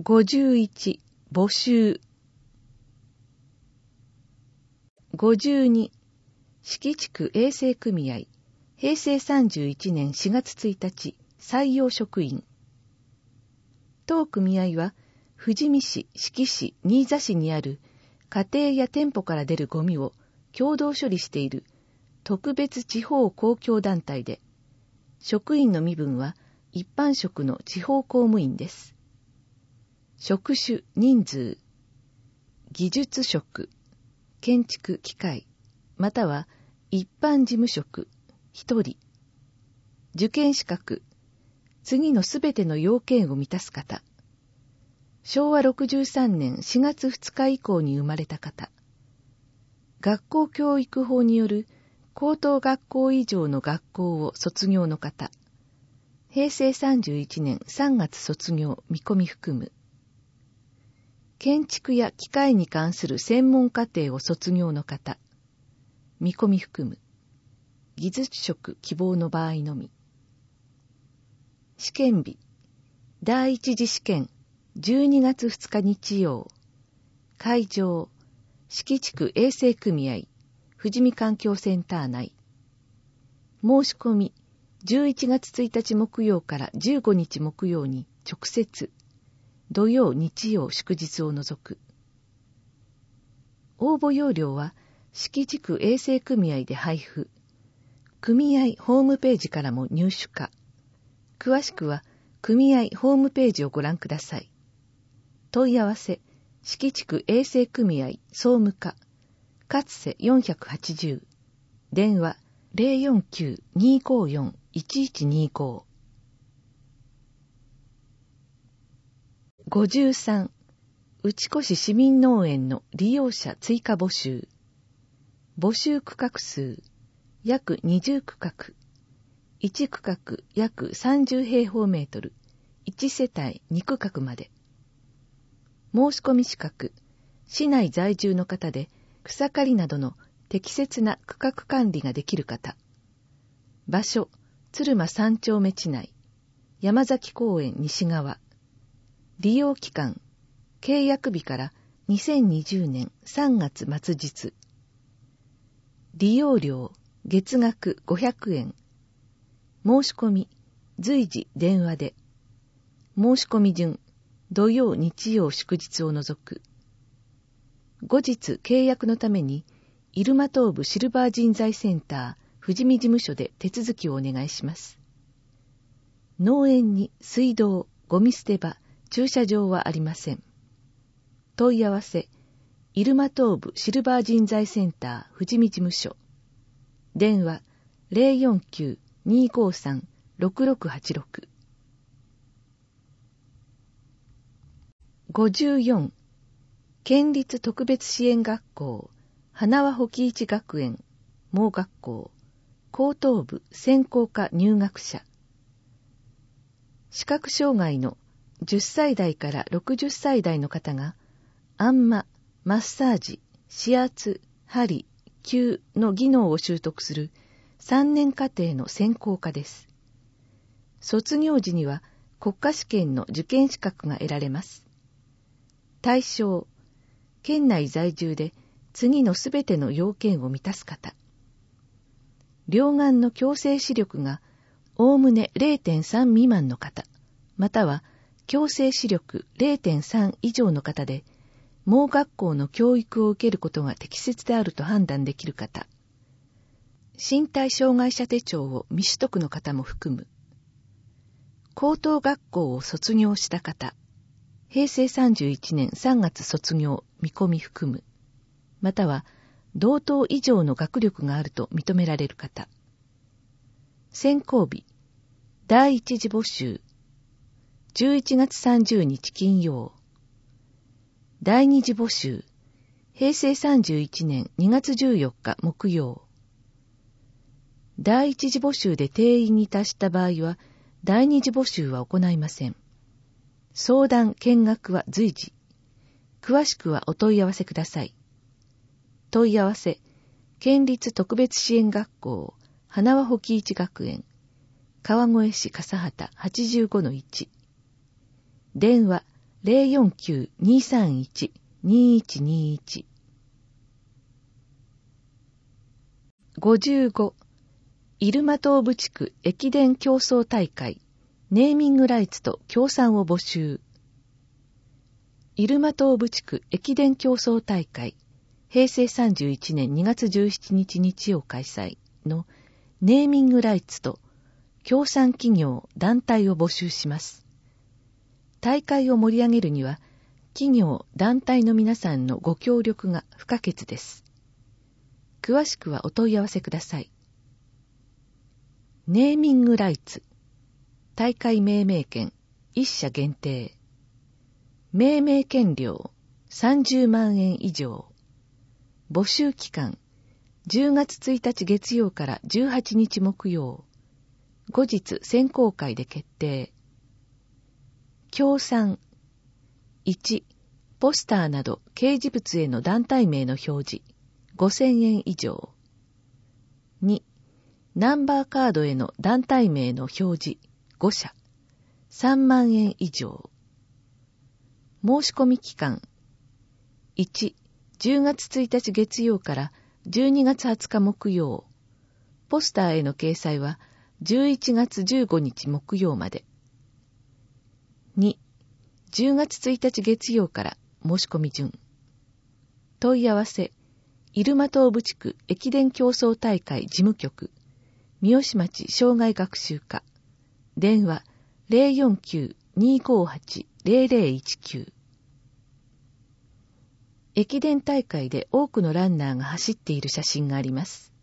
51、募集。52、四季地区衛生組合、平成31年4月1日、採用職員。当組合は、富士見市、志木市、新座市にある家庭や店舗から出るゴミを共同処理している特別地方公共団体で、職員の身分は一般職の地方公務員です。職種、人数、技術職、建築機械、または一般事務職、一人。受験資格、次のすべての要件を満たす方。昭和63年4月2日以降に生まれた方。学校教育法による高等学校以上の学校を卒業の方。平成31年3月卒業見込み含む。建築や機械に関する専門課程を卒業の方。見込み含む。技術職希望の場合のみ。試験日。第一次試験。12月2日日曜。会場。四季地区衛生組合。富士見環境センター内。申し込み。11月1日木曜から15日木曜に直接。土曜、日曜、祝日を除く。応募要領は、四季地区衛生組合で配布。組合ホームページからも入手可。詳しくは、組合ホームページをご覧ください。問い合わせ、四季地区衛生組合総務課、勝瀬480。電話、049-254-1125。53、内越市民農園の利用者追加募集。募集区画数、約20区画。1区画約30平方メートル。1世帯2区画まで。申し込み資格、市内在住の方で草刈りなどの適切な区画管理ができる方。場所、鶴間3丁目地内。山崎公園西側。利用期間、契約日から2020年3月末日。利用料、月額500円。申し込み、随時電話で。申し込み順、土曜、日曜、祝日を除く。後日契約のために、入間東部シルバー人材センター、富士見事務所で手続きをお願いします。農園に水道、ゴミ捨て場、駐車場はありません。問い合わせ、入間東部シルバー人材センター富士見事務所。電話、049-253-6686。54、県立特別支援学校、花輪保木一学園、盲学校、高等部専攻科入学者。視覚障害の10歳代から60歳代の方が、あんま、マッサージ、指圧、針、灸の技能を習得する3年課程の専攻科です。卒業時には国家試験の受験資格が得られます。対象、県内在住で次のすべての要件を満たす方。両眼の矯正視力がおおむね 0.3 未満の方、または矯正視力 0.3 以上の方で、盲学校の教育を受けることが適切であると判断できる方。身体障害者手帳を未取得の方も含む。高等学校を卒業した方。平成31年3月卒業見込み含む。または、同等以上の学力があると認められる方。選考日。第一次募集。11月30日金曜。第二次募集。平成31年2月14日木曜。第一次募集で定員に達した場合は、第二次募集は行いません。相談・見学は随時。詳しくはお問い合わせください。問い合わせ、県立特別支援学校、花輪保木一学園、川越市笠畑 85-1。電話 049-231-2121。55、入間東部地区駅伝競争大会、ネーミングライツと協賛を募集。入間東部地区駅伝競争大会、平成31年2月17日日曜開催のネーミングライツと協賛企業団体を募集します。大会を盛り上げるには、企業団体の皆さんのご協力が不可欠です。詳しくはお問い合わせください。ネーミングライツ、大会命名権1社限定。命名権料30万円以上。募集期間10月1日月曜から18日木曜。後日選考会で決定。協賛1、ポスターなど掲示物への団体名の表示5000円以上。2、ナンバーカードへの団体名の表示5社3万円以上。申し込み期間1、10月1日月曜から12月20日木曜。ポスターへの掲載は11月15日木曜まで。2、10月1日月曜から申し込み順。問い合わせ、入間東部地区駅伝競争大会事務局、三好町障害学習課。電話049-258-0019。駅伝大会で多くのランナーが走っている写真があります。